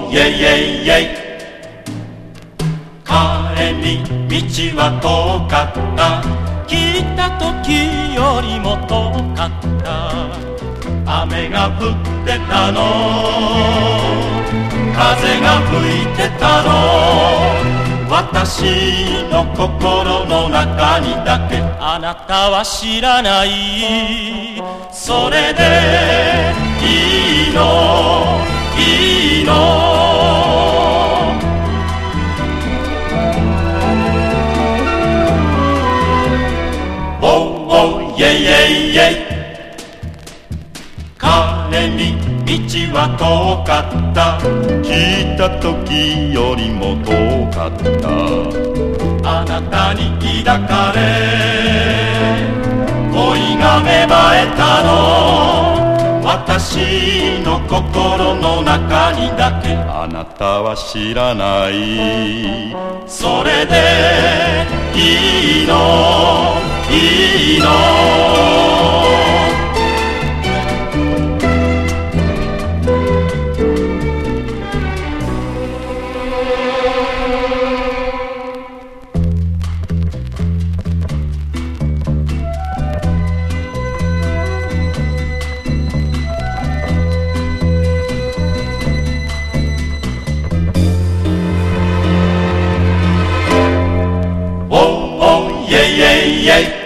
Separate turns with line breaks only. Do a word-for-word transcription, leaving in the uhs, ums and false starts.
おーイェイイェイイェイ。帰り道は遠かった、来た時よりも遠かった。雨が降ってたの、風が吹いてたの。私の心の中にだけあなたは知らない。それでいいのいいの。おうおうイェイイェイイェイ。彼に道は遠かった、来た時よりも遠かった。あなたに抱かれ恋が芽生えたの。私の心の中にだけあなたは知らない。それでいいのいいの。イェイイェイイェイ。